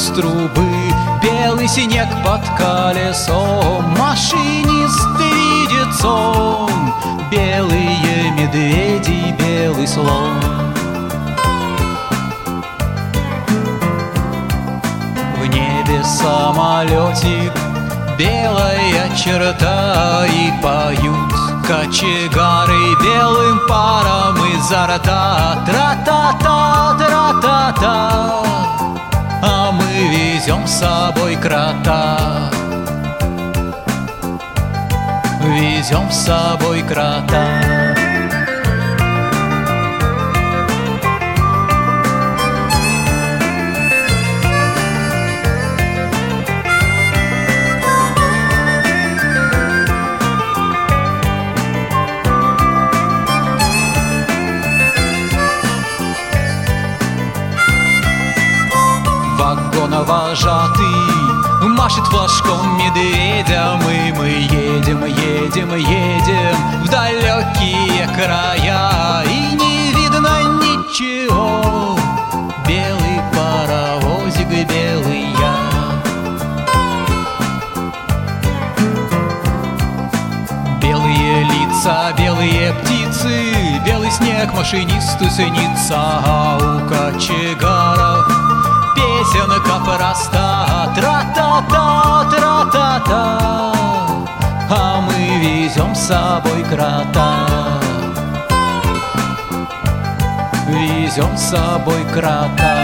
трубы, белый снег под колесом. Машинист видит сон, белые медведи, белый слон. В небе самолетик, белая черта, и поют кочегары белым паром изо рта. Тра-та-та, тра-та-та, а мы везем с собой крота. Везем с собой крота. Вагоновожатый машет флажком медведям, и мы едем, едем, едем в далекие края, и не видно ничего. Белый паровозик, белый я. Белые лица, белые птицы, белый снег машинисту снится, а у кочегаров песенка проста. Тра-та-та, тра-та-та, а мы везем с собой крота. Везем с собой крота.